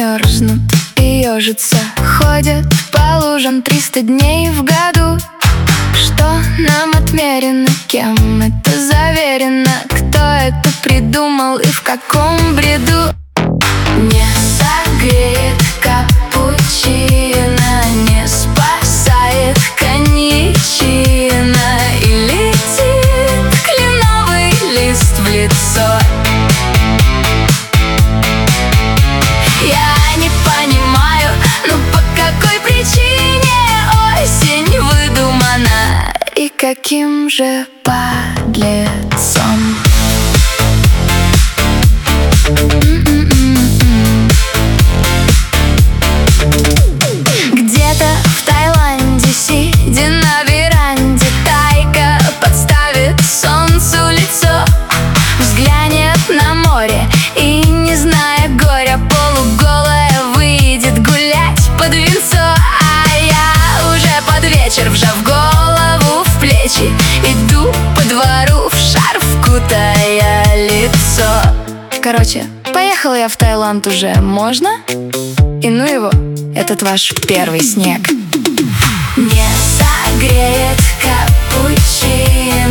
мерзнут и ежатся, ходят по лужам 300 дней в году. Что нам отмерено, кем это заверено, кто это придумал и в каком бреду? Не согреет капучино, не спасает коньячино, и летит кленовый лист в лицо. Я не понимаю, ну по какой причине осень выдумана и каким же подлецом. Где-то в Таиланде, сидя на веранде, тайга подставит солнцу лицо, взглянет на море и, не зная горя, полуголая выйдет гулять под венцо. А я уже под вечер, вжав голову в плечи, иду по двору в шарф, кутая лицо. Короче, поехала я в Таиланд уже, можно? И ну его, этот ваш первый снег. Не согреет капучино,